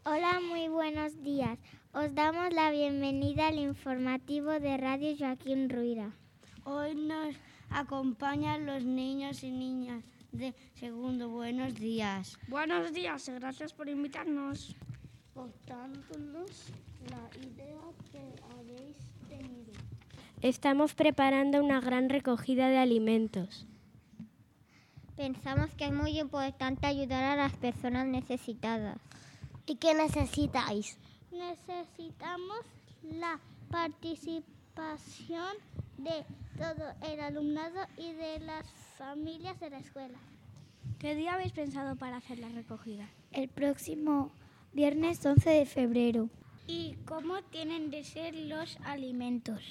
Hola, muy buenos días. Os damos la bienvenida al informativo de Radio Joaquín Ruyra. Hoy nos acompañan los niños y niñas de segundo. Buenos días. Buenos días, gracias por invitarnos. Contándonos la idea que habéis tenido. Estamos preparando una gran recogida de alimentos. Pensamos que es muy importante ayudar a las personas necesitadas. ¿Y qué necesitáis? Necesitamos la participación de todo el alumnado y de las familias de la escuela. ¿Qué día habéis pensado para hacer la recogida? El próximo viernes 11 de febrero. ¿Y cómo tienen de ser los alimentos?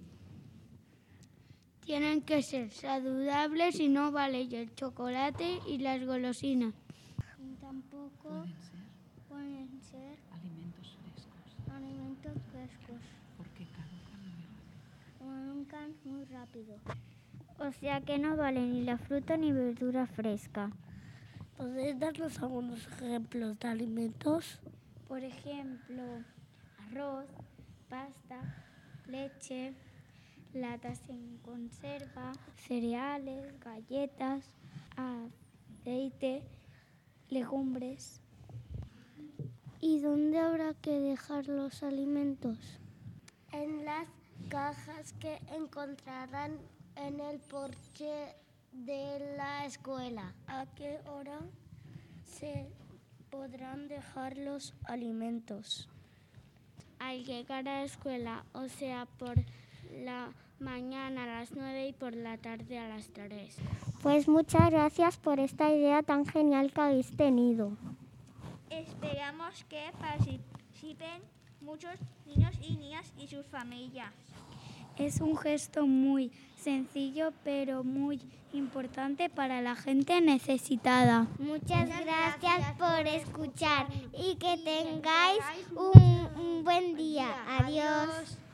Tienen que ser saludables y no vale el chocolate y las golosinas. Tampoco pueden ser alimentos frescos. Porque Caducan muy rápido. O sea que no vale ni la fruta ni verdura fresca. ¿Podéis darnos algunos ejemplos de alimentos? Por ejemplo, arroz, pasta, leche, latas en conserva, cereales, galletas, aceite, legumbres. ¿Y dónde habrá que dejar los alimentos? En las cajas que encontrarán en el porche de la escuela. ¿A qué hora se podrán dejar los alimentos? Al llegar a la escuela, o sea, por la mañana a las 9 y por la tarde a las 3. Pues muchas gracias por esta idea tan genial que habéis tenido. Esperamos que participen muchos niños y niñas y sus familias. Es un gesto muy sencillo, pero muy importante para la gente necesitada. Muchas gracias por escuchar y que tengáis un buen día. Adiós.